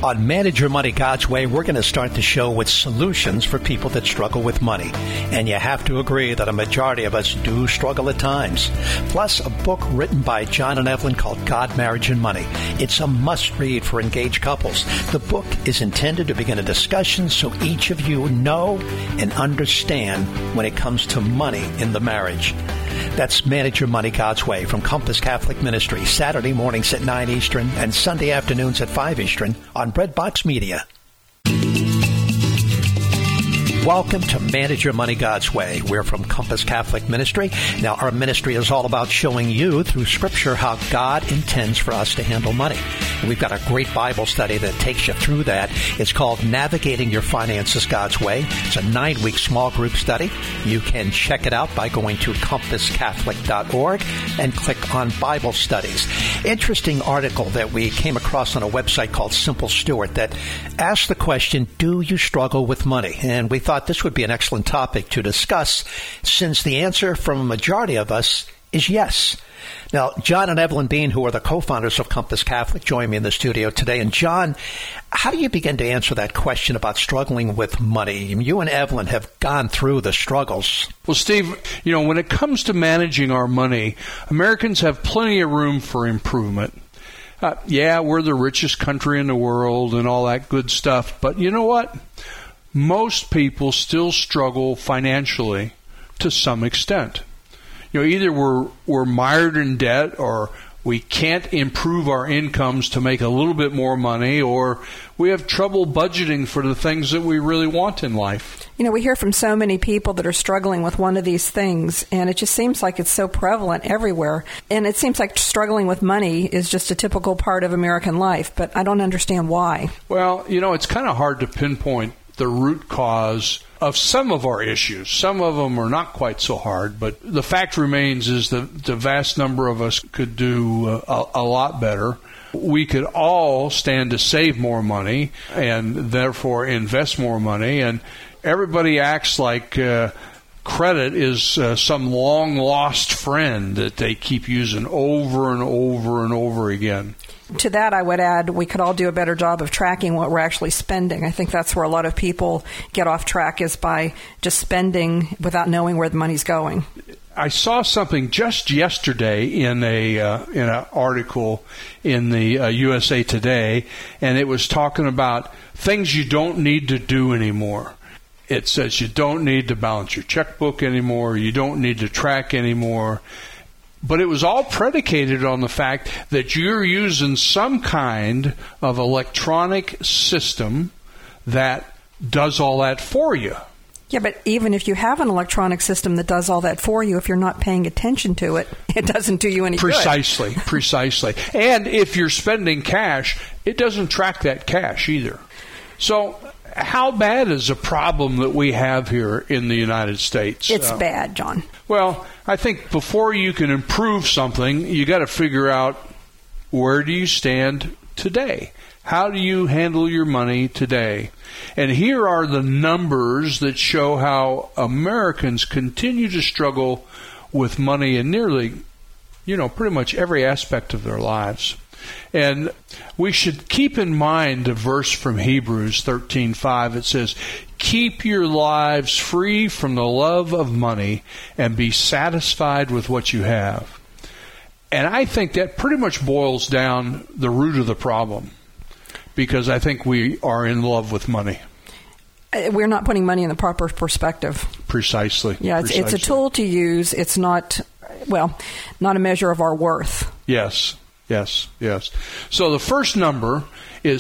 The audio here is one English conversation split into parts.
On Manage Your Money God's Way, we're going to start the show with solutions for people that struggle with money. And you have to agree that a majority of us do struggle at times. Plus, a book written by John and Evelyn called God, Marriage, and Money. It's a must-read for engaged couples. The book is intended to begin a discussion so each of you know and understand when it comes to money in the marriage. That's Manage Your Money God's Way from Compass Catholic Ministry, Saturday mornings at 9 Eastern and Sunday afternoons at 5 Eastern on Breadbox Media. Welcome to Manage Your Money God's Way. We're from Compass Catholic Ministry. Now, our ministry is all about showing you through Scripture how God intends for us to handle money. And we've got a great Bible study that takes you through that. It's called Navigating Your Finances God's Way. It's a 9-week small group study. You can check it out by going to compasscatholic.org and click on Bible Studies. Interesting article that we came across on a website called Simple Stewart that asked the question, do you struggle with money? And we thought this would be an excellent topic to discuss since the answer from a majority of us is yes. Now, John and Evelyn Bean, who are the co-founders of Compass Catholic, join me in the studio today. And John, how do you begin to answer that question about struggling with money? You and Evelyn have gone through the struggles. Well, Steve, when it comes to managing our money, Americans have plenty of room for improvement. We're the richest country in the world and all that good stuff. But you know what? Most people still struggle financially to some extent. Either we're mired in debt, or we can't improve our incomes to make a little bit more money, or we have trouble budgeting for the things that we really want in life. We hear from so many people that are struggling with one of these things, and it just seems like it's so prevalent everywhere. And it seems like struggling with money is just a typical part of American life, but I don't understand why. Well, it's kind of hard to pinpoint the root cause of some of our issues. Some of them are not quite so hard, but the fact remains is that the vast number of us could do a lot better. We could all stand to save more money and therefore invest more money, and everybody acts like credit is some long-lost friend that they keep using over and over and over again. To that, I would add we could all do a better job of tracking what we're actually spending. I think that's where a lot of people get off track, is by just spending without knowing where the money's going. I saw something just yesterday in an article in the USA Today, and it was talking about things you don't need to do anymore. It says you don't need to balance your checkbook anymore. You don't need to track anymore. But it was all predicated on the fact that you're using some kind of electronic system that does all that for you. Yeah, but even if you have an electronic system that does all that for you, if you're not paying attention to it, it doesn't do you any good. Precisely. And if you're spending cash, it doesn't track that cash either. So how bad is a problem that we have here in the United States? It's bad, John. Well, I think before you can improve something, you got to figure out, where do you stand today? How do you handle your money today? And here are the numbers that show how Americans continue to struggle with money in nearly, pretty much every aspect of their lives. And we should keep in mind a verse from Hebrews 13:5. It says, "Keep your lives free from the love of money and be satisfied with what you have." And I think that pretty much boils down the root of the problem, because I think we are in love with money. We're not putting money in the proper perspective. Precisely. Yeah, it's a tool to use. It's not a measure of our worth. Yes. So the first number is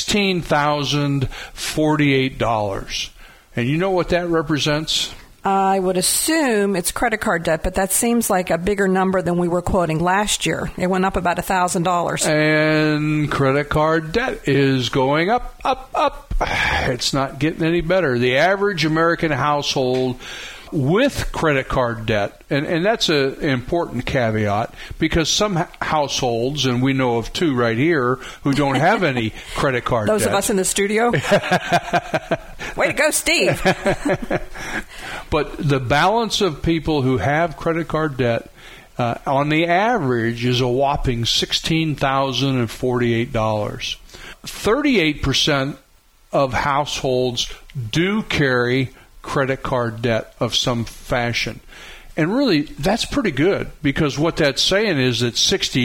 $16,048. And you know what that represents? I would assume it's credit card debt, but that seems like a bigger number than we were quoting last year. It went up about $1,000. And credit card debt is going up. It's not getting any better. The average American household with credit card debt, and that's an important caveat, because some households, and we know of two right here, who don't have any credit card debt. Those debt. of us in the studio? Way to go, Steve! But the balance of people who have credit card debt, on the average, is a whopping $16,048. 38% of households do carry credit card debt of some fashion. And really, that's pretty good, because what that's saying is that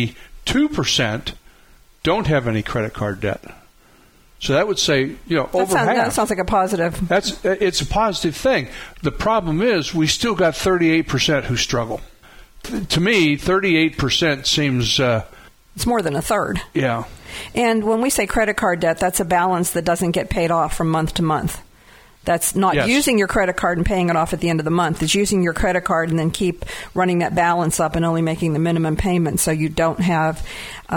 62% don't have any credit card debt. So that would say, over half. That sounds like a positive. It's a positive thing. The problem is we still got 38% who struggle. To me, 38% seems... it's more than a third. Yeah. And when we say credit card debt, that's a balance that doesn't get paid off from month to month. That's not using your credit card and paying it off at the end of the month. It's using your credit card and then keep running that balance up and only making the minimum payment, so you don't have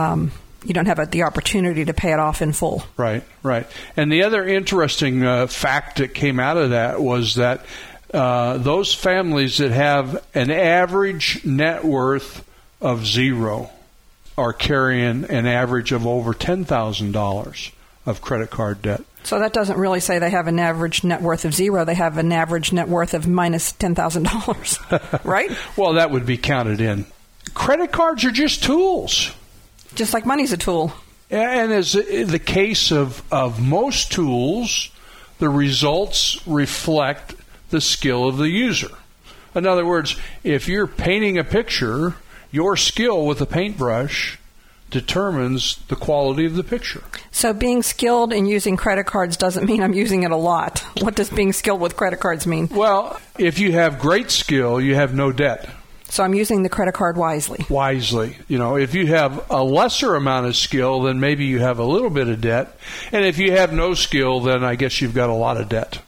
the opportunity to pay it off in full. Right. And the other interesting fact that came out of that was that those families that have an average net worth of zero are carrying an average of over $10,000 of credit card debt. So that doesn't really say they have an average net worth of zero. They have an average net worth of minus $10,000, right? Well, that would be counted in. Credit cards are just tools. Just like money's a tool. And as the case of most tools, the results reflect the skill of the user. In other words, if you're painting a picture, your skill with a paintbrush determines the quality of the picture. So being skilled in using credit cards doesn't mean I'm using it a lot. What does being skilled with credit cards mean? Well, if you have great skill, you have no debt. So I'm using the credit card wisely. If you have a lesser amount of skill, then maybe you have a little bit of debt. And if you have no skill, then I guess you've got a lot of debt.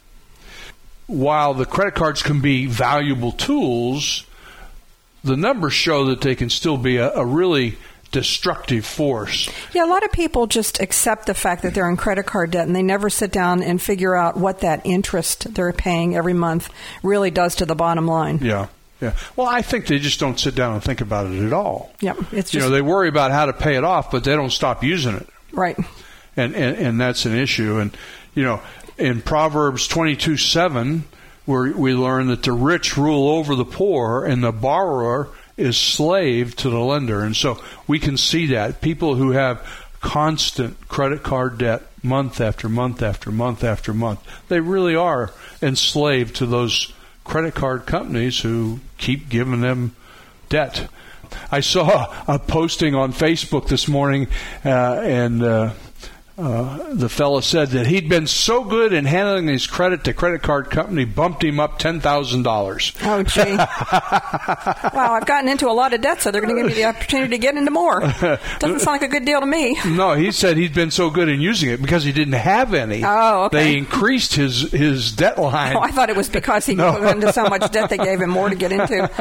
While the credit cards can be valuable tools, the numbers show that they can still be a really destructive force. Yeah, a lot of people just accept the fact that they're in credit card debt, and they never sit down and figure out what that interest they're paying every month really does to the bottom line. Yeah. Well, I think they just don't sit down and think about it at all. Yeah, it's just, they worry about how to pay it off, but they don't stop using it. Right. And that's an issue. And in Proverbs 22:7, where we learn that the rich rule over the poor and the borrower is slave to the lender. And so we can see that people who have constant credit card debt month after month after month after month, they really are enslaved to those credit card companies who keep giving them debt. I saw a posting on Facebook this morning, and the fellow said that he'd been so good in handling his credit, the credit card company bumped him up $10,000. Oh, gee. Wow, I've gotten into a lot of debt, so they're going to give me the opportunity to get into more. Doesn't sound like a good deal to me. No, he said he'd been so good in using it because he didn't have any. Oh, okay. They increased his debt line. Oh, I thought it was because he got into so much debt they gave him more to get into.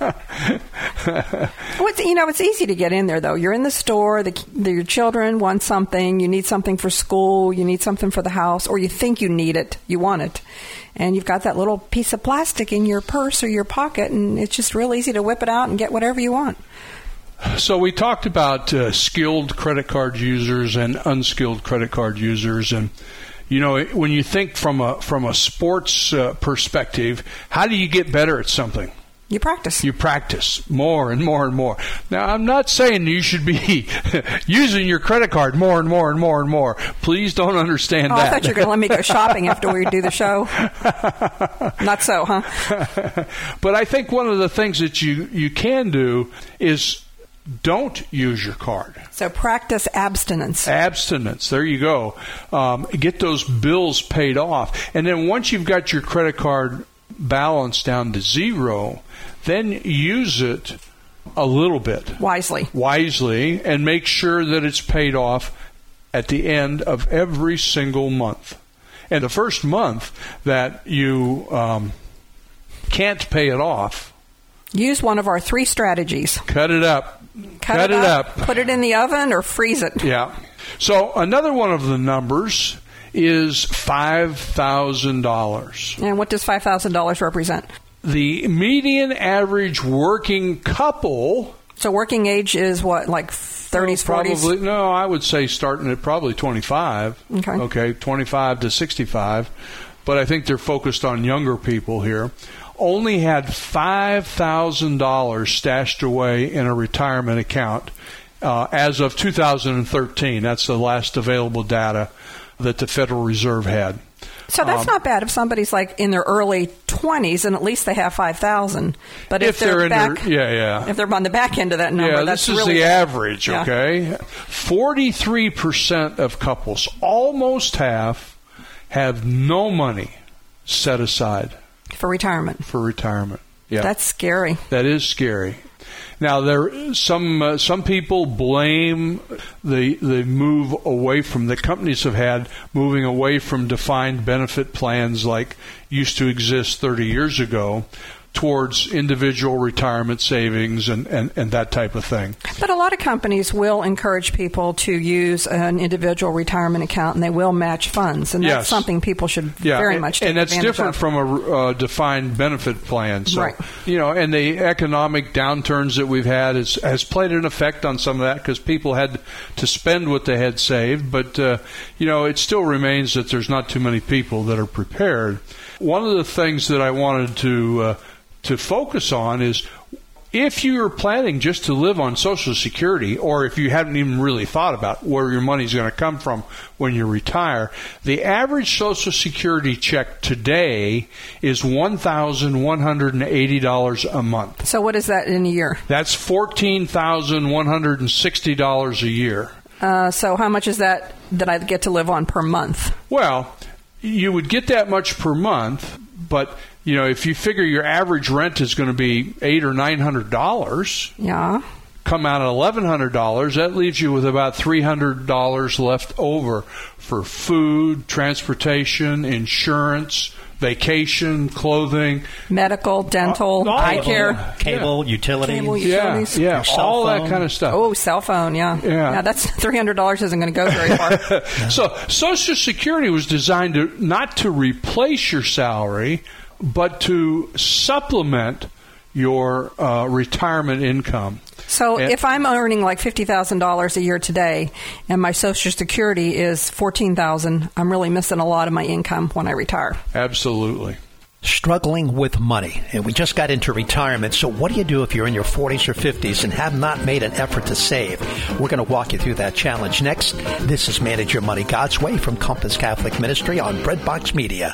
It's easy to get in there, though. You're in the store, your children want something, you need something for school, you need something for the house, or you think you need it, you want it, and you've got that little piece of plastic in your purse or your pocket, and it's just real easy to whip it out and get whatever you want. So we talked about skilled credit card users and unskilled credit card users, and when you think from a sports perspective, how do you get better at something? You practice. You practice more and more and more. Now, I'm not saying you should be using your credit card more and more and more and more. Please don't understand that. I thought you were going to let me go shopping after we do the show. Not so, huh? But I think one of the things that you can do is don't use your card. So practice abstinence. Abstinence. There you go. Get those bills paid off. And then once you've got your credit card balance down to zero, then use it a little bit. Wisely, and make sure that it's paid off at the end of every single month. And the first month that you can't pay it off, use one of our 3 strategies. Cut it up. Cut it up. Put it in the oven or freeze it. Yeah. So another one of the numbers is $5,000. And what does $5,000 represent? The median average working couple. So working age is what, like 30s, 40s? No, I would say starting at probably 25. Okay, 25 to 65. But I think they're focused on younger people here. Only had $5,000 stashed away in a retirement account as of 2013. That's the last available data that the Federal Reserve had. So that's not bad if somebody's like in their early 20s and at least they have $5,000. But if they're back, if they're on the back end of that number, that's this is really the average. Yeah. Okay, 43% of couples, almost half, have no money set aside for retirement. Yeah, that's scary. That is scary. Now, some people blame the move away from the companies have had, moving away from defined benefit plans like used to exist 30 years ago, towards individual retirement savings and that type of thing. But a lot of companies will encourage people to use an individual retirement account, and they will match funds, and that's something people should very much take advantage of. And that's different from a defined benefit plan. So, right. And the economic downturns that we've had has played an effect on some of that because people had to spend what they had saved. But, it still remains that there's not too many people that are prepared. One of the things that I wanted to focus on is if you're planning just to live on Social Security, or if you haven't even really thought about where your money's going to come from when you retire, the average Social Security check today is $1,180 a month. So what is that in a year? That's $14,160 a year. So how much is that I get to live on per month? Well, you would get that much per month, but if you figure your average rent is going to be $800 or $900, come out at $1,100, that leaves you with about $300 left over for food, transportation, insurance, vacation, clothing, medical, dental, eye care, cable, utilities. Yeah, all that kind of stuff. Oh, cell phone, yeah. That's $300 isn't going to go very far. So Social Security was designed not to replace your salary, but to supplement your retirement income. So if I'm earning like $50,000 a year today and my Social Security is $14,000, I'm really missing a lot of my income when I retire. Absolutely. Struggling with money. And we just got into retirement, so what do you do if you're in your 40s or 50s and have not made an effort to save? We're going to walk you through that challenge next. This is Manage Your Money God's Way from Compass Catholic Ministry on Breadbox Media.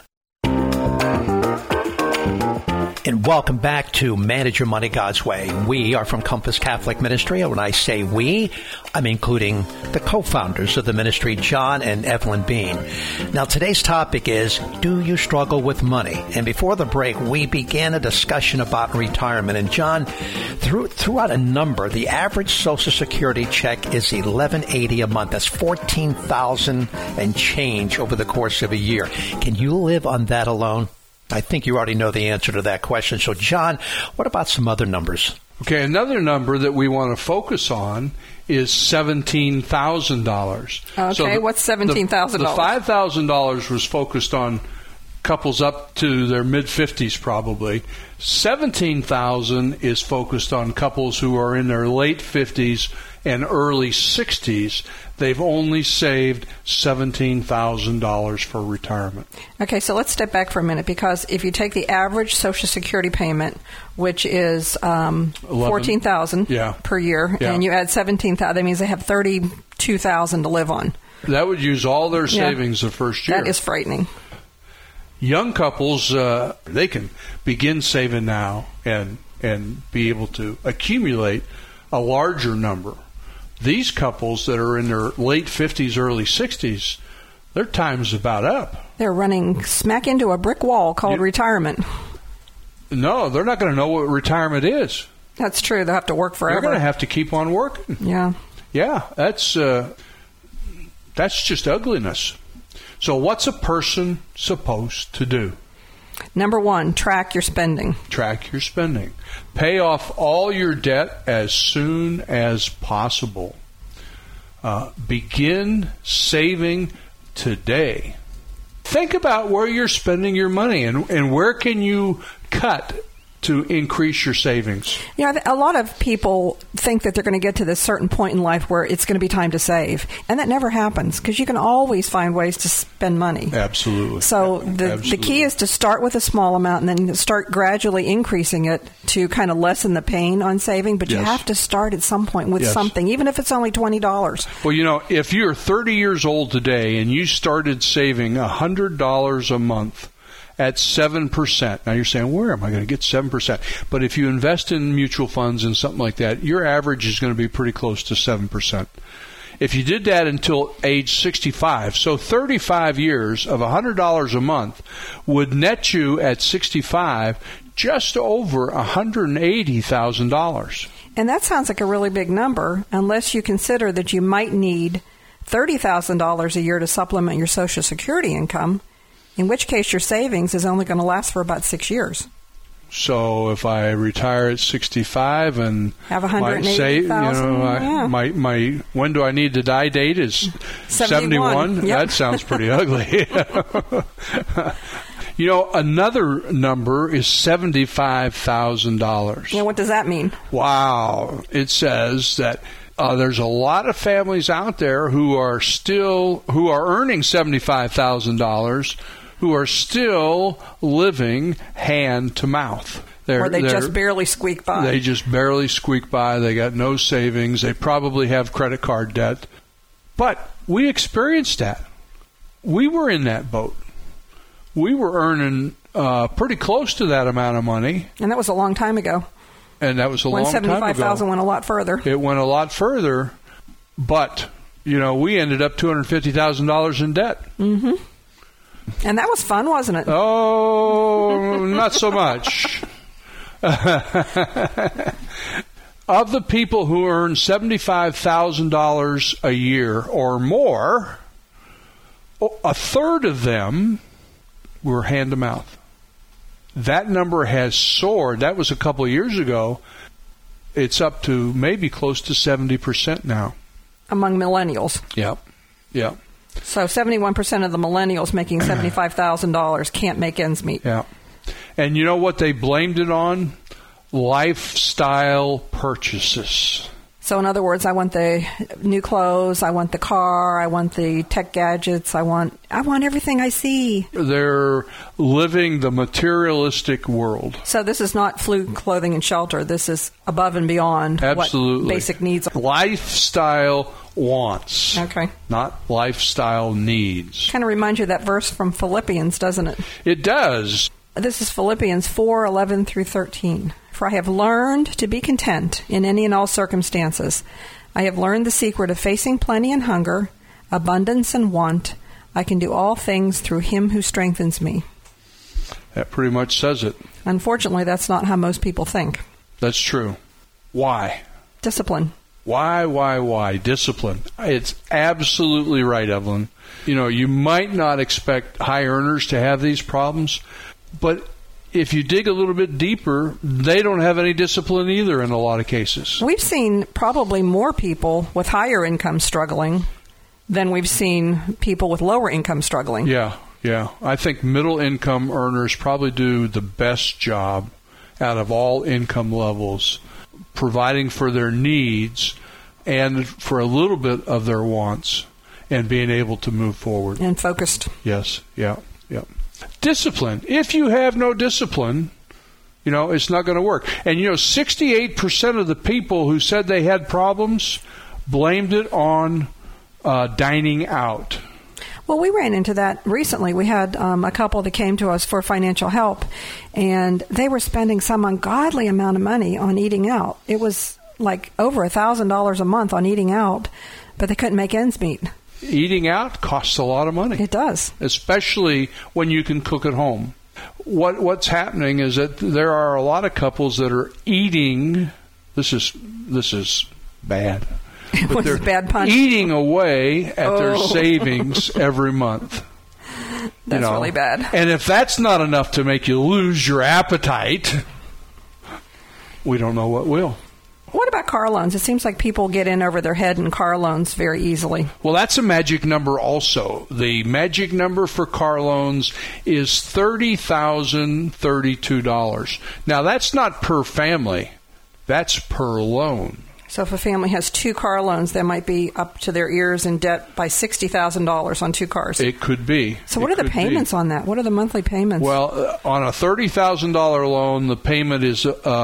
And welcome back to Manage Your Money God's Way. We are from Compass Catholic Ministry. And when I say we, I'm including the co-founders of the ministry, John and Evelyn Bean. Now, today's topic is, do you struggle with money? And before the break, we began a discussion about retirement. And John threw out a number. The average Social Security check is $1,180 a month. That's $14,000 and change over the course of a year. Can you live on that alone? I think you already know the answer to that question. So, John, what about some other numbers? Okay, another number that we want to focus on is $17,000. Okay, so what's $17,000? The $5,000 was focused on couples up to their mid-50s probably. $17,000 is focused on couples who are in their late 50s and early 60s. They've only saved $17,000 for retirement. Okay, so let's step back for a minute, because if you take the average Social Security payment, which is $14,000 per year, and you add $17,000, that means they have $32,000 to live on. That would use all their savings the first year. That is frightening. Young couples, they can begin saving now and be able to accumulate a larger number. These couples that are in their late 50s, early 60s, their time's about up. They're running smack into a brick wall called retirement. No, they're not going to know what retirement is. That's true. They'll have to work forever. They're going to have to keep on working. Yeah. Yeah, that's just ugliness. So what's a person supposed to do? Number one, track your spending. Track your spending. Pay off all your debt as soon as possible. Begin saving today. Think about where you're spending your money and where can you cut to increase your savings. A lot of people think that they're going to get to this certain point in life where it's going to be time to save. And that never happens because you can always find ways to spend money. Absolutely. So the key is to start with a small amount and then start gradually increasing it to kind of lessen the pain on saving. But you have to start at some point with something, even if it's only $20. Well, if you're 30 years old today and you started saving $100 a month, at 7%. Now you're saying, where am I going to get 7%? But if you invest in mutual funds and something like that, your average is going to be pretty close to 7%. If you did that until age 65, so 35 years of $100 a month would net you at 65 just over $180,000. And that sounds like a really big number unless you consider that you might need $30,000 a year to supplement your Social Security income, in which case your savings is only going to last for about 6 years. So if I retire at 65 and have $180,000, my when do I need to die date is 71. Yep. That sounds pretty ugly. Another number is $75,000. Yeah, what does that mean? Wow. It says that there's a lot of families out there who are earning $75,000 who are still living hand to mouth. Or they just barely squeak by. They just barely squeak by. They got no savings. They probably have credit card debt. But we experienced that. We were in that boat. We were earning pretty close to that amount of money. And that was a long time ago. And that was a long time ago. When $75,000 went a lot further. It went a lot further. But, we ended up $250,000 in debt. Mm-hmm. And that was fun, wasn't it? Oh, not so much. Of the people who earn $75,000 a year or more, a third of them were hand to mouth. That number has soared. That was a couple of years ago. It's up to maybe close to 70% now. Among millennials. Yep. So 71% of the millennials making $75,000 can't make ends meet. Yeah. And you know what they blamed it on? Lifestyle purchases. So in other words, I want the new clothes, I want the car, I want the tech gadgets, I want everything I see. They're living the materialistic world. So this is not food, clothing, and shelter. This is above and beyond Absolutely. What basic needs are. Lifestyle wants. Okay. Not lifestyle needs. Kind of reminds you of that verse from Philippians, doesn't it? It does. This is Philippians 4:11 through 13. For I have learned to be content in any and all circumstances. I have learned the secret of facing plenty and hunger, abundance and want. I can do all things through him who strengthens me. That pretty much says it. Unfortunately, that's not how most people think. That's true. Why? Discipline. Why? Discipline. It's absolutely right, Evelyn. You might not expect high earners to have these problems, but if you dig a little bit deeper, they don't have any discipline either in a lot of cases. We've seen probably more people with higher income struggling than we've seen people with lower income struggling. Yeah. I think middle income earners probably do the best job out of all income levels, providing for their needs and for a little bit of their wants and being able to move forward. And focused. Yes. Yeah. Discipline. If you have no discipline, it's not going to work. And 68% of the people who said they had problems blamed it on dining out. Well, we ran into that recently. We had a couple that came to us for financial help, and they were spending some ungodly amount of money on eating out. It was like over $1,000 a month on eating out, but they couldn't make ends meet. Eating out costs a lot of money. It does. Especially when you can cook at home. What's happening is that there are a lot of couples that are eating. This is bad. What's the bad pun? Eating away at their savings every month. That's really bad. And if that's not enough to make you lose your appetite, we don't know what will. What about car loans? It seems like people get in over their head in car loans very easily. Well, that's a magic number also. The magic number for car loans is $30,032. Now, that's not per family. That's per loan. So if a family has 2 car loans, they might be up to their ears in debt by $60,000 on 2 cars. It could be. So what are the payments on that? What are the monthly payments? Well, on a $30,000 loan, the payment is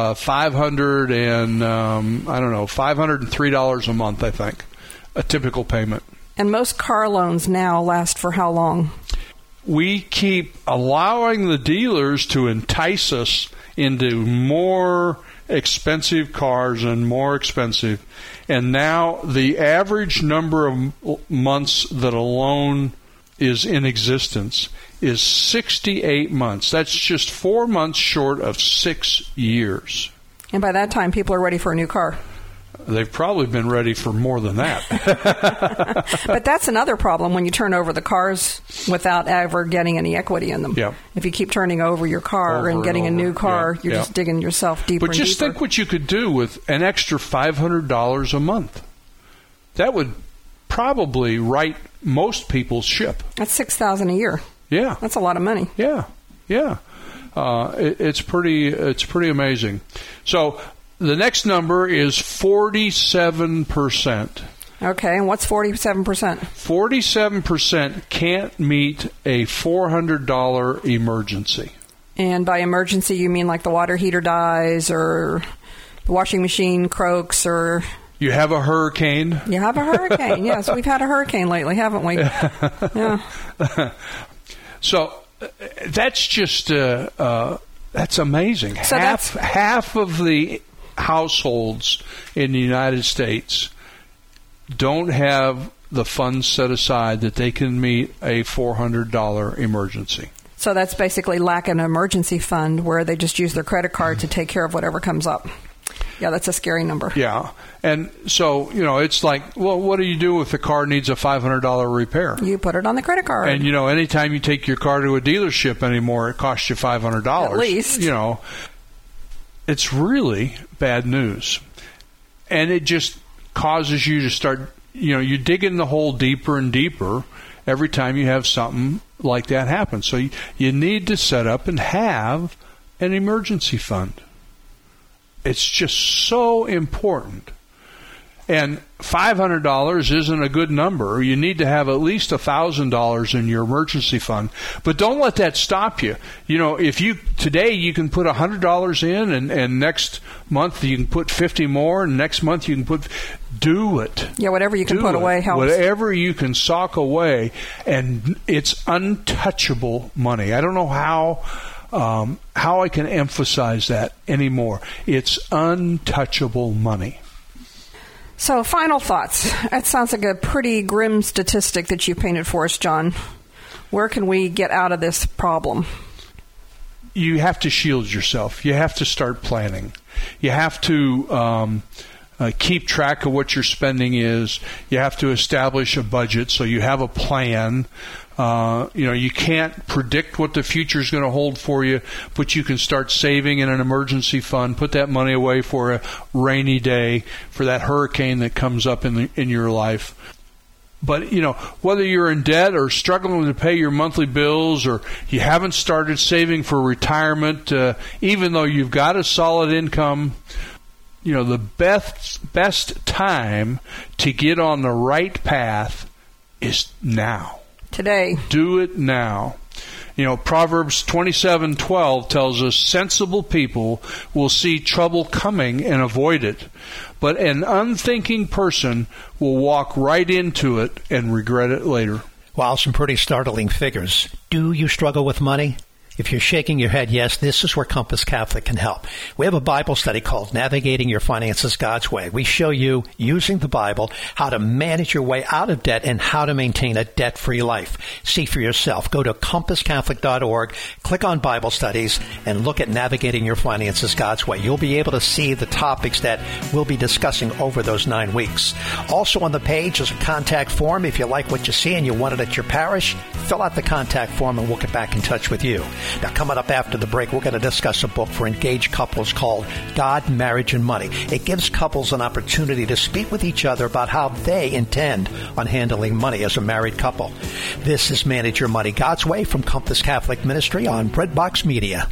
$503 a month, I think, a typical payment. And most car loans now last for how long? We keep allowing the dealers to entice us into more expensive cars and more expensive. And now the average number of months that a loan is in existence is 68 months. That's just 4 months short of 6 years. And by that time, people are ready for a new car. They've probably been ready for more than that. But that's another problem when you turn over the cars without ever getting any equity in them. Yeah. If you keep turning over your car and getting a new car, you're just digging yourself deeper and deeper. But just think what you could do with an extra $500 a month. That would probably right most people's ship. That's $6,000 a year. Yeah. That's a lot of money. Yeah. It's pretty amazing. So the next number is 47%. Okay, and what's 47%? 47% can't meet a $400 emergency. And by emergency, you mean like the water heater dies or the washing machine croaks or... You have a hurricane. You have a hurricane, yes. We've had a hurricane lately, haven't we? Yeah. So that's just... that's amazing. So half of the households in the United States don't have the funds set aside that they can meet a $400 emergency. So that's basically lack an emergency fund where they just use their credit card to take care of whatever comes up. Yeah, that's a scary number. Yeah. And so, it's like, well, what do you do if the car needs a $500 repair? You put it on the credit card. And, anytime you take your car to a dealership anymore, it costs you $500. At least. It's really bad news. And it just causes you to start, you dig in the hole deeper and deeper every time you have something like that happen. So you need to set up and have an emergency fund. It's just so important. And $500 isn't a good number. You need to have at least $1,000 in your emergency fund. But don't let that stop you. If today you can put $100 in, and next month you can put 50 more, and next month you can do it. Yeah, whatever you can put away helps. Whatever you can sock away, and it's untouchable money. I don't know how I can emphasize that anymore. It's untouchable money. So, final thoughts. That sounds like a pretty grim statistic that you painted for us, John. Where can we get out of this problem? You have to shield yourself. You have to start planning. You have to keep track of what your spending is. You have to establish a budget so you have a plan. You can't predict what the future is going to hold for you, but you can start saving in an emergency fund, put that money away for a rainy day, for that hurricane that comes up in your life. But, whether you're in debt or struggling to pay your monthly bills, or you haven't started saving for retirement, even though you've got a solid income, the best time to get on the right path is now. Today. Do it now. Proverbs 27:12 tells us sensible people will see trouble coming and avoid it, but an unthinking person will walk right into it and regret it later. Wow, some pretty startling figures. Do you struggle with money? If you're shaking your head, yes, this is where Compass Catholic can help. We have a Bible study called Navigating Your Finances God's Way. We show you, using the Bible, how to manage your way out of debt and how to maintain a debt-free life. See for yourself. Go to compasscatholic.org, click on Bible studies, and look at Navigating Your Finances God's Way. You'll be able to see the topics that we'll be discussing over those 9 weeks. Also on the page is a contact form. If you like what you see and you want it at your parish, fill out the contact form and we'll get back in touch with you. Now, coming up after the break, we're going to discuss a book for engaged couples called God, Marriage, and Money. It gives couples an opportunity to speak with each other about how they intend on handling money as a married couple. This is Manage Your Money God's Way from Compass Catholic Ministry on Breadbox Media.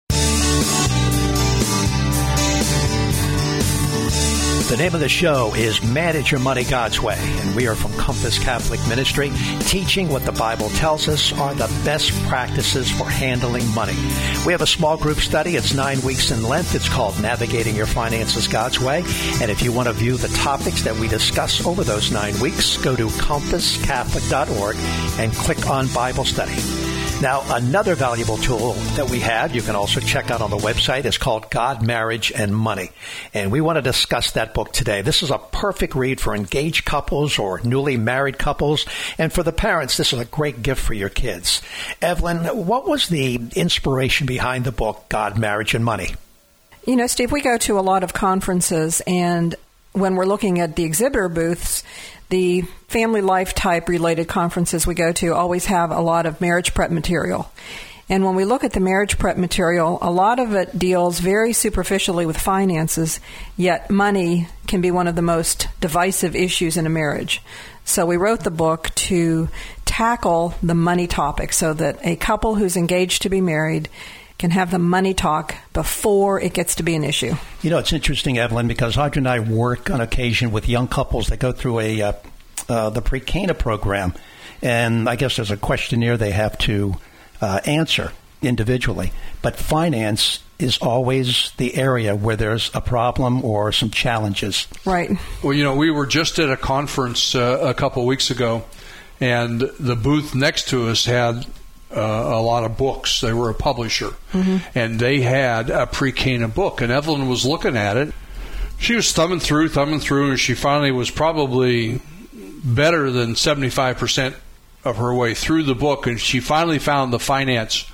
The name of the show is Manage Your Money God's Way, and we are from Compass Catholic Ministry, teaching what the Bible tells us are the best practices for handling money. We have a small group study. It's 9 weeks in length. It's called Navigating Your Finances God's Way. And if you want to view the topics that we discuss over those 9 weeks, go to compasscatholic.org and click on Bible Study. Now, another valuable tool that we have, you can also check out on the website, is called God, Marriage, and Money. And we want to discuss that book today. This is a perfect read for engaged couples or newly married couples. And for the parents, this is a great gift for your kids. Evelyn, what was the inspiration behind the book, God, Marriage, and Money? You know, Steve, we go to a lot of conferences, and when we're looking at the exhibitor booths, the family life type related conferences we go to always have a lot of marriage prep material. And when we look at the marriage prep material, a lot of it deals very superficially with finances, yet money can be one of the most divisive issues in a marriage. So we wrote the book to tackle the money topic so that a couple who's engaged to be married can have the money talk before it gets to be an issue. You know, it's interesting, Evelyn, because Audrey and I work on occasion with young couples that go through the pre-Cana program. And I guess there's a questionnaire they have to answer individually. But finance is always the area where there's a problem or some challenges. Right. Well, you know, we were just at a conference a couple of weeks ago, and the booth next to us had a lot of books. They were a publisher, and they had a pre-Cana book, and Evelyn was looking at it. She was thumbing through, and she finally was probably better than 75% of her way through the book, and she finally found the finance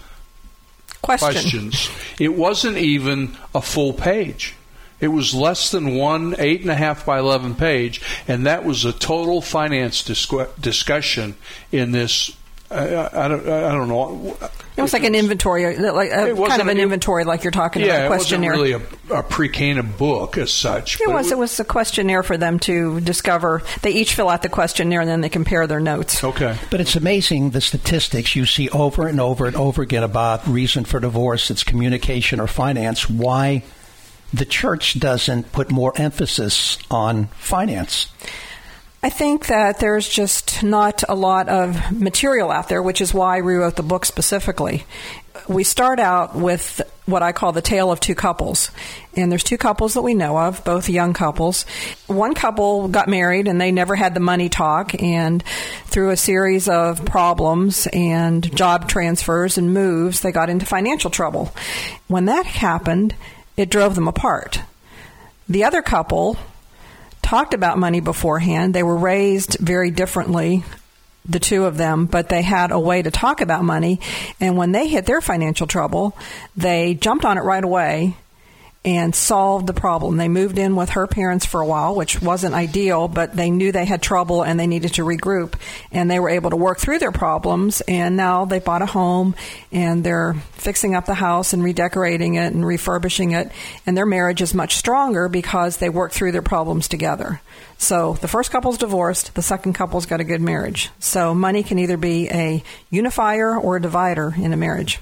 questions. It wasn't even a full page. It was less than 8.5 by 11 page, and that was a total finance discussion in this. I don't know. It was like an inventory, like kind of an inventory, like you're talking about a questionnaire. Yeah, it wasn't really a pre-Cana book as such. It was a questionnaire for them to discover. They each fill out the questionnaire, and then they compare their notes. Okay. But it's amazing the statistics you see over and over and over again about reason for divorce. It's communication or finance. Why the church doesn't put more emphasis on finance? I think that there's just not a lot of material out there, which is why we wrote the book specifically. We start out with what I call the tale of two couples. And there's two couples that we know of, both young couples. One couple got married and they never had the money talk, and through a series of problems and job transfers and moves, they got into financial trouble. When that happened, it drove them apart. The other couple talked about money beforehand. They were raised very differently, the two of them, but they had a way to talk about money. And when they hit their financial trouble, they jumped on it right away and solved the problem. They moved in with her parents for a while, which wasn't ideal, but they knew they had trouble and they needed to regroup. And they were able to work through their problems, and now they bought a home and they're fixing up the house and redecorating it and refurbishing it. And their marriage is much stronger because they worked through their problems together. So the first couple's divorced, the second couple's got a good marriage. So money can either be a unifier or a divider in a marriage.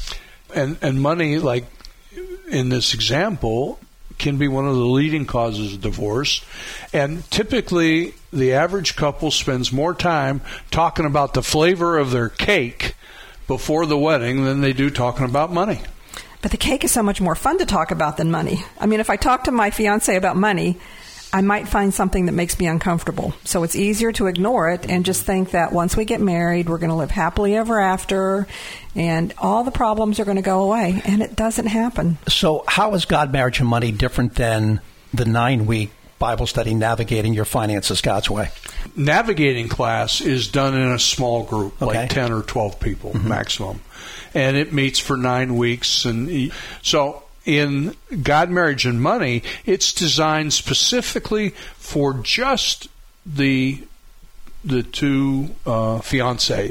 And money, like in this example, can be one of the leading causes of divorce. And typically, the average couple spends more time talking about the flavor of their cake before the wedding than they do talking about money. But the cake is so much more fun to talk about than money. I mean, if I talk to my fiancé about money, I might find something that makes me uncomfortable. So it's easier to ignore it and just think that once we get married, we're going to live happily ever after, and all the problems are going to go away. And it doesn't happen. So how is God, Marriage, and Money different than the 9-week Bible study, Navigating Your Finances God's Way? Navigating class is done in a small group, like 10 or 12 people maximum. And it meets for 9 weeks. And so in God, Marriage, and Money, it's designed specifically for just the two fiancés,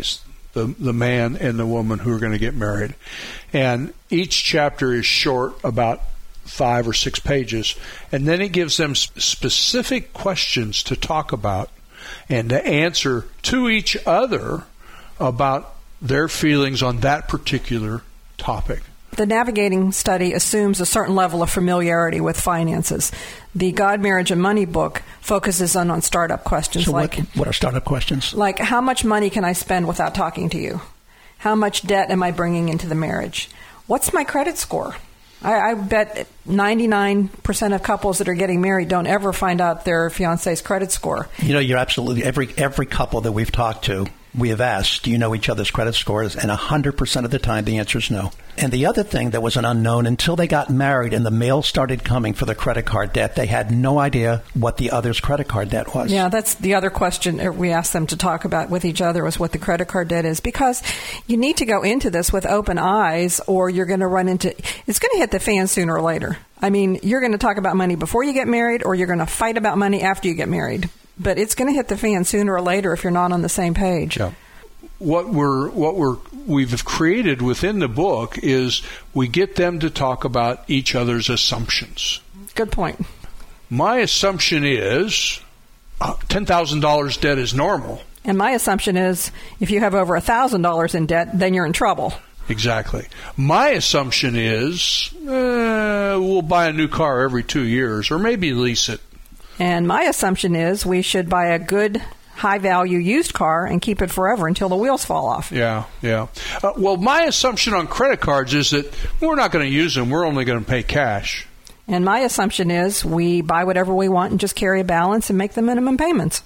the man and the woman who are going to get married. And each chapter is short, about 5 or 6 pages, and then it gives them specific questions to talk about and to answer to each other about their feelings on that particular topic. The Navigating study assumes a certain level of familiarity with finances. The God, Marriage, and Money book focuses on startup questions. So what are startup questions? Like, how much money can I spend without talking to you? How much debt am I bringing into the marriage? What's my credit score? I bet 99% of couples that are getting married don't ever find out their fiance's credit score. You know, you're absolutely, every couple that we've talked to, we have asked, do you know each other's credit scores? And 100% of the time, the answer is no. And the other thing that was an unknown, until they got married and the mail started coming for the credit card debt, they had no idea what the other's credit card debt was. Yeah, that's the other question we asked them to talk about with each other, was what the credit card debt is. Because you need to go into this with open eyes, or you're going to run into, it's going to hit the fan sooner or later. I mean, you're going to talk about money before you get married, or you're going to fight about money after you get married. But it's going to hit the fan sooner or later if you're not on the same page. Yeah. What we've created within the book is we get them to talk about each other's assumptions. Good point. My assumption is $10,000 debt is normal. And my assumption is if you have over $1,000 in debt, then you're in trouble. Exactly. My assumption is we'll buy a new car every 2 years, or maybe lease it. And my assumption is we should buy a good, high-value used car and keep it forever until the wheels fall off. Yeah. Well, my assumption on credit cards is that we're not going to use them. We're only going to pay cash. And my assumption is we buy whatever we want and just carry a balance and make the minimum payments.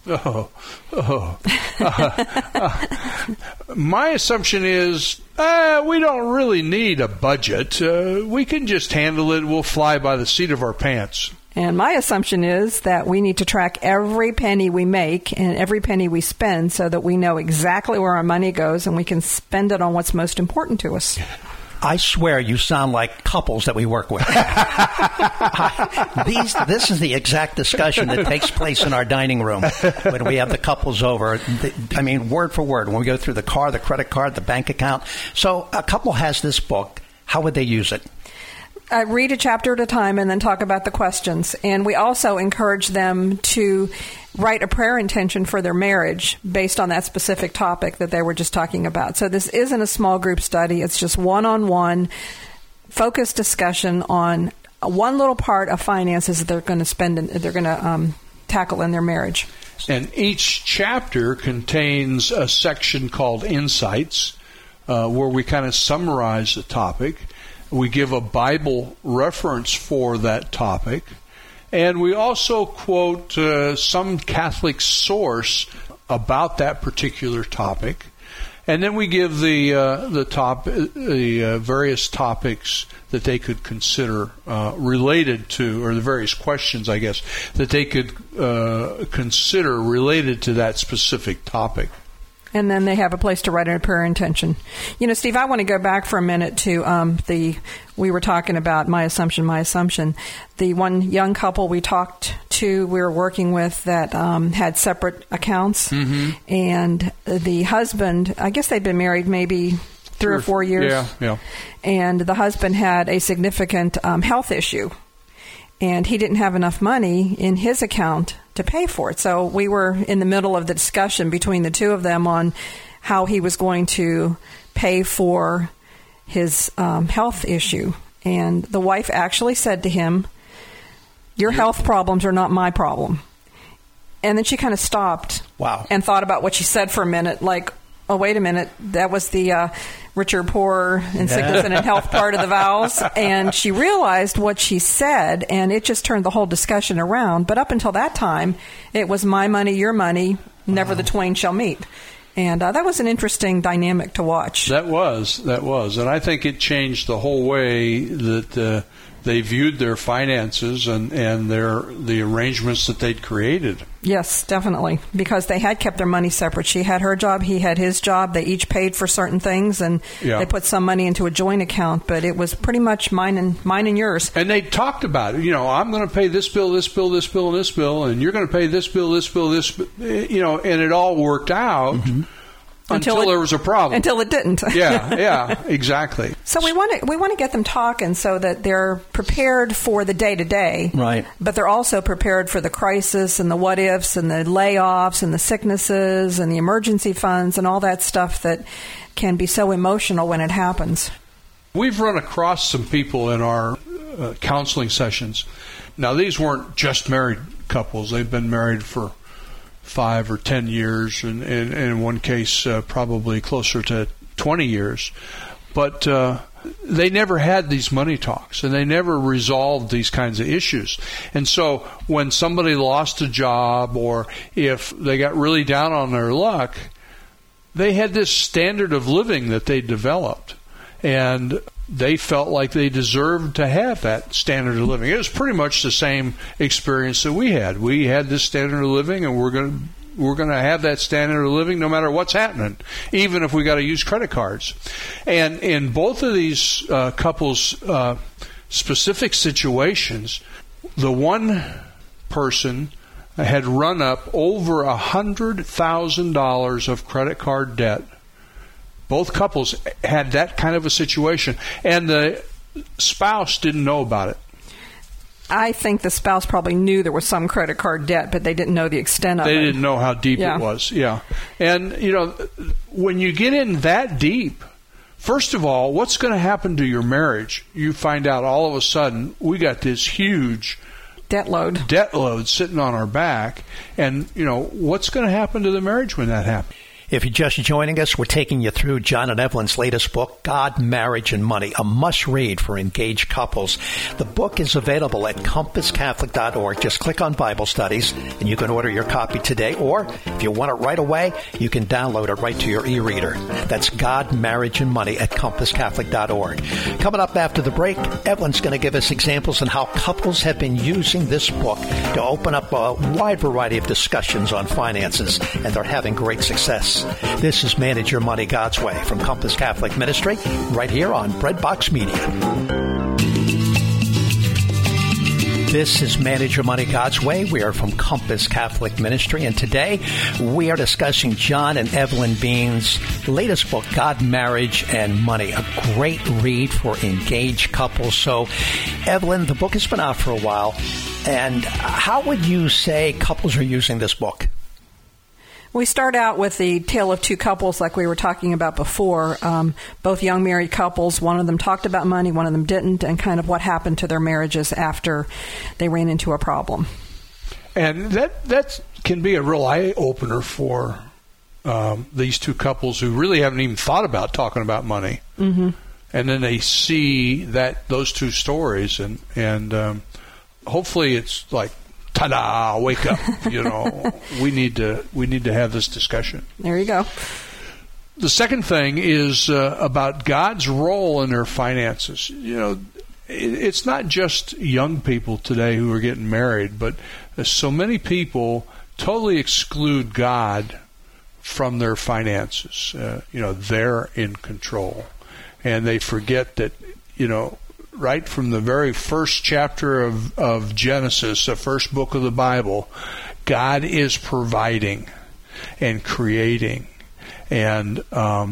My assumption is we don't really need a budget. We can just handle it. We'll fly by the seat of our pants. And my assumption is that we need to track every penny we make and every penny we spend so that we know exactly where our money goes and we can spend it on what's most important to us. I swear you sound like couples that we work with. This is the exact discussion that takes place in our dining room when we have the couples over. I mean, word for word, when we go through the car, the credit card, the bank account. So a couple has this book. How would they use it? I read a chapter at a time and then talk about the questions. And we also encourage them to write a prayer intention for their marriage based on that specific topic that they were just talking about. So this isn't a small group study. It's just one-on-one focused discussion on one little part of finances that they're going to spend and they're going to tackle in their marriage. And each chapter contains a section called Insights, where we kind of summarize the topic. We give a Bible reference for that topic, and we also quote some Catholic source about that particular topic, and then we give the various topics that they could consider related to, or the various questions, I guess, that they could consider related to that specific topic. And then they have a place to write a prayer intention. You know, Steve, I want to go back for a minute to we were talking about my assumption. The one young couple we talked to, we were working with that had separate accounts. Mm-hmm. And the husband, I guess they'd been married maybe 3 or 4 years. Yeah. And the husband had a significant health issue. And he didn't have enough money in his account to pay for it. So we were in the middle of the discussion between the two of them on how he was going to pay for his health issue. And the wife actually said to him, "Your health problems are not my problem." And then she kind of stopped. Wow. And thought about what she said for a minute, like, oh, wait a minute, that was the richer, poorer, in sickness and in health part of the vows. And she realized what she said, and it just turned the whole discussion around. But up until that time, it was my money, your money, never the twain shall meet. And that was an interesting dynamic to watch. That was. And I think it changed the whole way that they viewed their finances and the arrangements that they'd created. Yes, definitely, because they had kept their money separate. She had her job, he had his job. They each paid for certain things, and they put some money into a joint account, but it was pretty much mine and yours. And they talked about it. You know, I'm going to pay this bill, this bill, this bill, and this bill, and you're going to pay this bill, this bill, this, and it all worked out. Mm-hmm. until there was a problem. Until it didn't. Yeah, exactly. So we want to get them talking so that they're prepared for the day-to-day. Right. But they're also prepared for the crisis and the what-ifs and the layoffs and the sicknesses and the emergency funds and all that stuff that can be so emotional when it happens. We've run across some people in our counseling sessions. Now, these weren't just married couples. They've been married for 5 or 10 years, and in one case probably closer to 20 years. But they never had these money talks, and they never resolved these kinds of issues. And so when somebody lost a job or if they got really down on their luck, they had this standard of living that they developed. And they felt like they deserved to have that standard of living. It was pretty much the same experience that we had. We had this standard of living, and we're going to have that standard of living no matter what's happening, even if we got to use credit cards. And in both of these couples' specific situations, the one person had run up over $100,000 of credit card debt. Both couples had that kind of a situation, and the spouse didn't know about it. I think the spouse probably knew there was some credit card debt, but they didn't know the extent of it. They didn't know how deep it was, And, when you get in that deep, first of all, what's going to happen to your marriage? You find out all of a sudden we got this huge debt load sitting on our back, and, what's going to happen to the marriage when that happens? If you're just joining us, we're taking you through John and Evelyn's latest book, God, Marriage, and Money, a must-read for engaged couples. The book is available at compasscatholic.org. Just click on Bible Studies, and you can order your copy today. Or, if you want it right away, you can download it right to your e-reader. That's God, Marriage, and Money at compasscatholic.org. Coming up after the break, Evelyn's going to give us examples on how couples have been using this book to open up a wide variety of discussions on finances, and they're having great success. This is Manage Your Money God's Way from Compass Catholic Ministry, right here on Breadbox Media. This is Manage Your Money God's Way. We are from Compass Catholic Ministry, and today we are discussing John and Evelyn Bean's latest book, God, Marriage, and Money, a great read for engaged couples. So, Evelyn, the book has been out for a while, and how would you say couples are using this book? We start out with the tale of two couples like we were talking about before, both young married couples. One of them talked about money, one of them didn't, and kind of what happened to their marriages after they ran into a problem. And that can be a real eye-opener for these two couples who really haven't even thought about talking about money. Mm-hmm. And then they see those two stories, and hopefully it's like, ta-da, wake up, we need to have this discussion. There you go. The second thing is about God's role in their finances. It's not just young people today who are getting married, but so many people totally exclude God from their finances. They're in control. And they forget that, right from the very first chapter of Genesis, the first book of the Bible, God is providing and creating. And,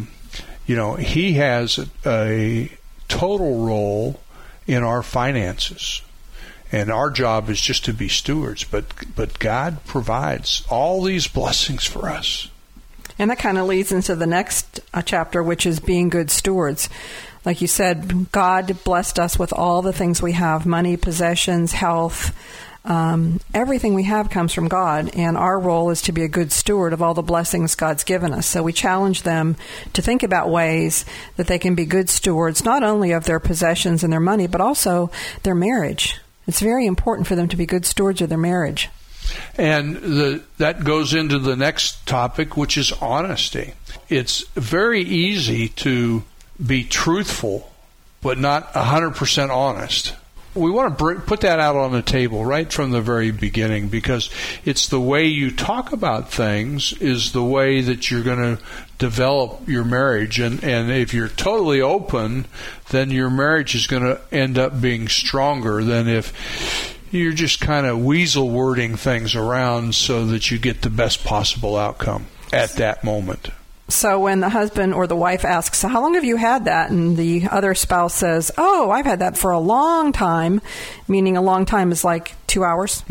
He has a total role in our finances. And our job is just to be stewards. But God provides all these blessings for us. And that kind of leads into the next chapter, which is being good stewards. Like you said, God blessed us with all the things we have, money, possessions, health. Everything we have comes from God, and our role is to be a good steward of all the blessings God's given us. So we challenge them to think about ways that they can be good stewards, not only of their possessions and their money, but also their marriage. It's very important for them to be good stewards of their marriage. And that goes into the next topic, which is honesty. It's very easy to be truthful, but not 100% honest. We want to put that out on the table right from the very beginning, because it's the way you talk about things is the way that you're going to develop your marriage. And if you're totally open, then your marriage is going to end up being stronger than if you're just kind of weasel wording things around so that you get the best possible outcome at that moment. So when the husband or the wife asks, so how long have you had that? And the other spouse says, oh, I've had that for a long time, meaning a long time is like 2 hours.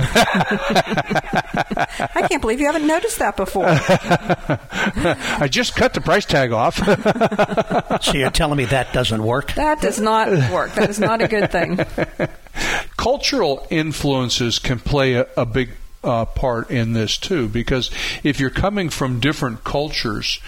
I can't believe you haven't noticed that before. I just cut the price tag off. So you're telling me that doesn't work? That does not work. That is not a good thing. Cultural influences can play a big part in this too, because if you're coming from different cultures,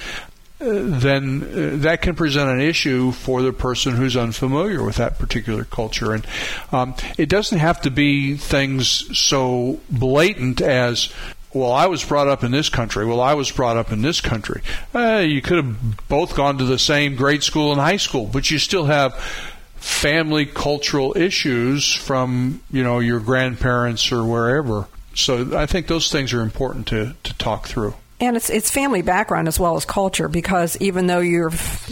then that can present an issue for the person who's unfamiliar with that particular culture. And it doesn't have to be things so blatant as, well, I was brought up in this country. Well, I was brought up in this country. You could have both gone to the same grade school and high school, but you still have family cultural issues from, your grandparents or wherever. So I think those things are important to talk through. And it's family background as well as culture, because even though your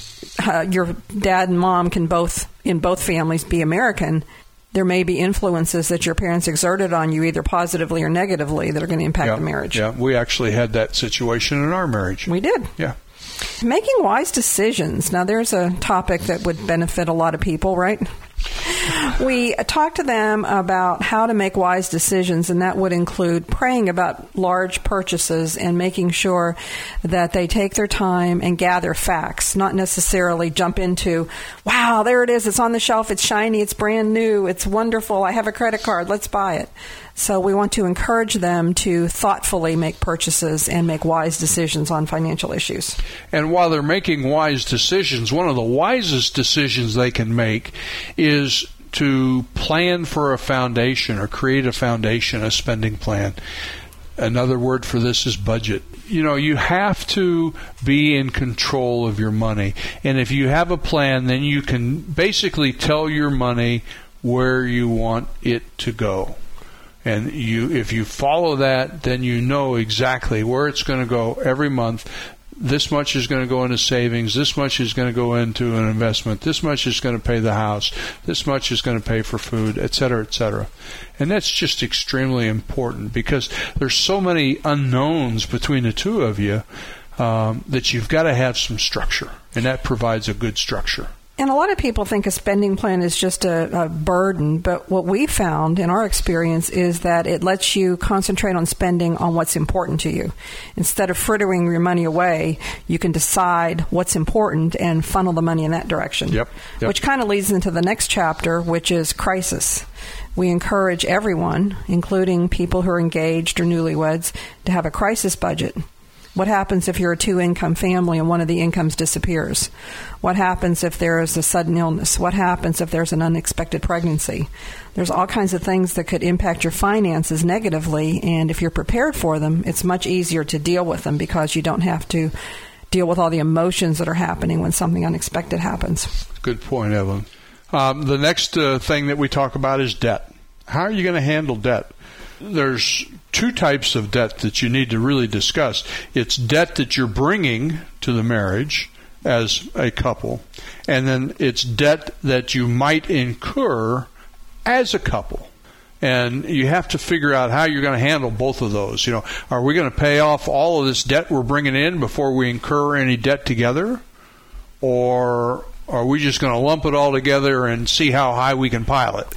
dad and mom can in both families be American, there may be influences that your parents exerted on you either positively or negatively that are going to impact the marriage. Yeah, we actually had that situation in our marriage. We did. Yeah. Making wise decisions. Now, there's a topic that would benefit a lot of people, right? We talked to them about how to make wise decisions, and that would include praying about large purchases and making sure that they take their time and gather facts, not necessarily jump into, wow, there it is, it's on the shelf, it's shiny, it's brand new, it's wonderful, I have a credit card, let's buy it. So we want to encourage them to thoughtfully make purchases and make wise decisions on financial issues. And while they're making wise decisions, one of the wisest decisions they can make is to plan for a foundation or create a foundation, a spending plan. Another word for this is budget. You have to be in control of your money. And if you have a plan, then you can basically tell your money where you want it to go. And if you follow that, then you know exactly where it's going to go every month. This much is going to go into savings. This much is going to go into an investment. This much is going to pay the house. This much is going to pay for food, et cetera, et cetera. And that's just extremely important because there's so many unknowns between the two of you that you've got to have some structure, and that provides a good structure. And a lot of people think a spending plan is just a burden, but what we found in our experience is that it lets you concentrate on spending on what's important to you. Instead of frittering your money away, you can decide what's important and funnel the money in that direction. Yep. Which kind of leads into the next chapter, which is crisis. We encourage everyone, including people who are engaged or newlyweds, to have a crisis budget. What happens if you're a two-income family and one of the incomes disappears? What happens if there is a sudden illness? What happens if there's an unexpected pregnancy? There's all kinds of things that could impact your finances negatively, and if you're prepared for them, it's much easier to deal with them because you don't have to deal with all the emotions that are happening when something unexpected happens. Good point, Evelyn. The next thing that we talk about is debt. How are you going to handle debt? There's two types of debt that you need to really discuss. It's debt that you're bringing to the marriage as a couple, and then it's debt that you might incur as a couple. And you have to figure out how you're going to handle both of those. Are we going to pay off all of this debt we're bringing in before we incur any debt together? Or are we just going to lump it all together and see how high we can pile it?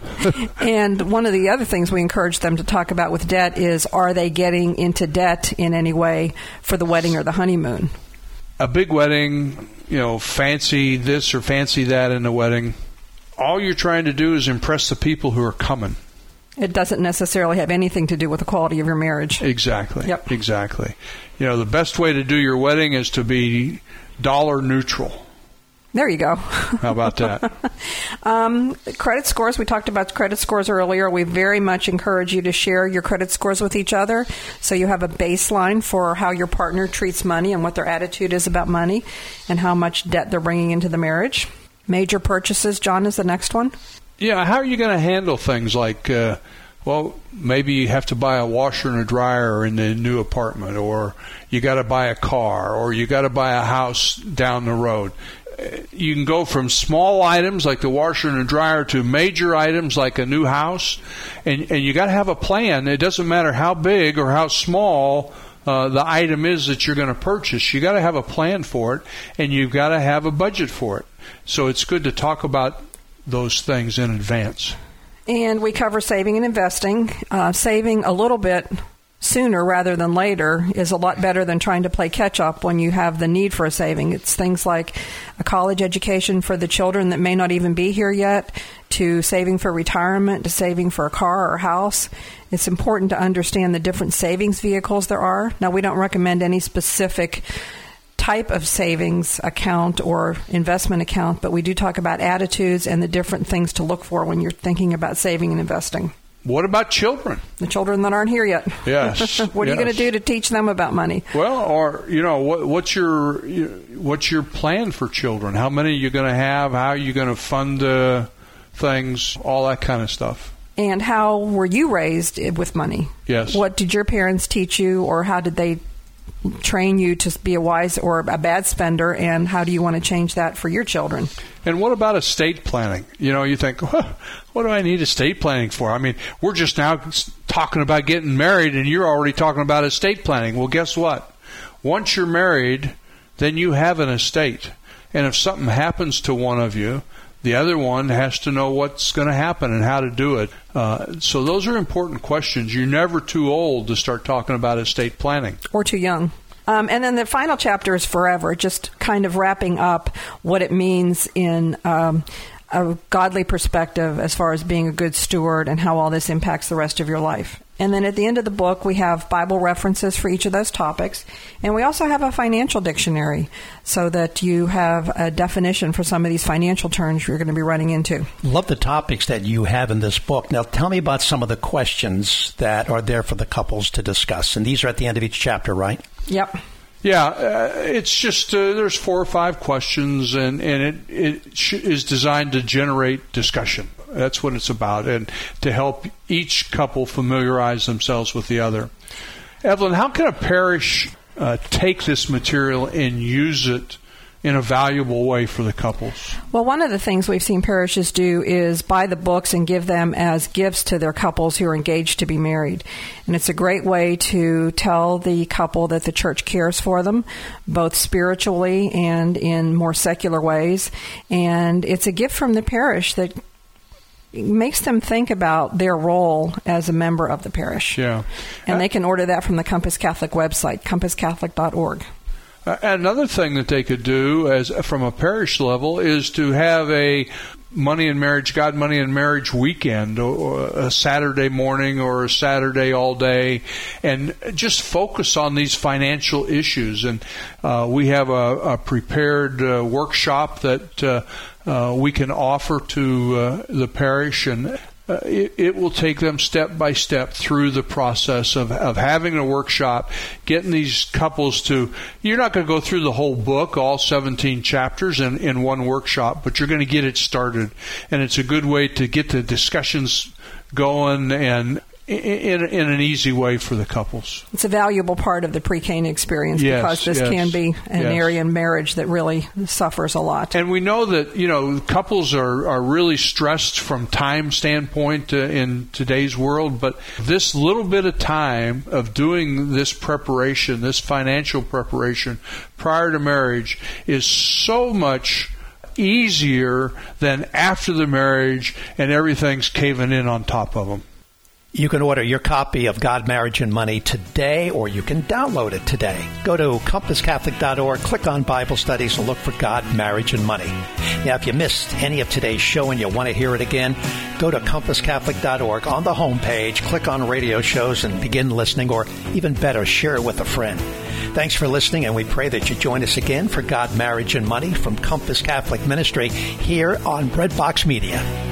And one of the other things we encourage them to talk about with debt is, are they getting into debt in any way for the wedding or the honeymoon? A big wedding, fancy this or fancy that in the wedding. All you're trying to do is impress the people who are coming. It doesn't necessarily have anything to do with the quality of your marriage. Exactly. Yep. Exactly. The best way to do your wedding is to be dollar neutral. There you go. How about that? Credit scores. We talked about credit scores earlier. We very much encourage you to share your credit scores with each other so you have a baseline for how your partner treats money and what their attitude is about money and how much debt they're bringing into the marriage. Major purchases, John, is the next one. Yeah, how are you going to handle things like, maybe you have to buy a washer and a dryer in the new apartment, or you got to buy a car, or you got to buy a house down the road. You can go from small items like the washer and the dryer to major items like a new house, and you got to have a plan. It doesn't matter how big or how small the item is that you're going to purchase. You got to have a plan for it, and you've got to have a budget for it. So it's good to talk about those things in advance. And we cover saving and investing. Saving a little bit sooner rather than later is a lot better than trying to play catch-up when you have the need for a saving. It's things like a college education for the children that may not even be here yet, to saving for retirement, to saving for a car or house. It's important to understand the different savings vehicles there are. Now, we don't recommend any specific type of savings account or investment account, but we do talk about attitudes and the different things to look for when you're thinking about saving and investing. What about children? The children that aren't here yet. Yes. What are you going to do to teach them about money? Well, or what's your plan for children? How many are you going to have? How are you going to fund things? All that kind of stuff. And how were you raised with money? Yes. What did your parents teach you, or how did they train you to be a wise or a bad spender, and how do you want to change that for your children? And what about estate planning? You think, what do I need estate planning for? I mean, we're just now talking about getting married, and you're already talking about estate planning. Well, guess what? Once you're married, then you have an estate. And if something happens to one of you, the other one has to know what's going to happen and how to do it. So those are important questions. You're never too old to start talking about estate planning. Or too young. And then the final chapter is forever, just kind of wrapping up what it means in a godly perspective as far as being a good steward and how all this impacts the rest of your life. And then at the end of the book, we have Bible references for each of those topics. And we also have a financial dictionary so that you have a definition for some of these financial terms you're going to be running into. Love the topics that you have in this book. Now, tell me about some of the questions that are there for the couples to discuss. And these are at the end of each chapter, right? Yep. Yeah, it's just there's 4 or 5 questions, and it is designed to generate discussion. That's what it's about, and to help each couple familiarize themselves with the other. Evelyn, how can a parish take this material and use it in a valuable way for the couples? Well, one of the things we've seen parishes do is buy the books and give them as gifts to their couples who are engaged to be married. And it's a great way to tell the couple that the church cares for them, both spiritually and in more secular ways. And it's a gift from the parish that makes them think about their role as a member of the parish. Yeah. And they can order that from the Compass Catholic website, compasscatholic.org. Another thing that they could do from a parish level is to have a Money and Marriage, God, Money and Marriage weekend, or a Saturday morning or a Saturday all day, and just focus on these financial issues. And we have a prepared workshop that we can offer to the parish, and it will take them step by step through the process of having a workshop, getting these couples to, you're not going to go through the whole book, all 17 chapters in one workshop, but you're going to get it started. And it's a good way to get the discussions going and in an easy way for the couples. It's a valuable part of the pre-Cana experience, because this can be an area in marriage that really suffers a lot. And we know that, couples are really stressed from time standpoint in today's world, but this little bit of time of doing this preparation, this financial preparation prior to marriage, is so much easier than after the marriage and everything's caving in on top of them. You can order your copy of God, Marriage, and Money today, or you can download it today. Go to compasscatholic.org, click on Bible Studies, and look for God, Marriage, and Money. Now, if you missed any of today's show and you want to hear it again, go to compasscatholic.org. On the homepage, click on Radio Shows and begin listening, or even better, share it with a friend. Thanks for listening, and we pray that you join us again for God, Marriage, and Money from Compass Catholic Ministry here on Breadbox Media.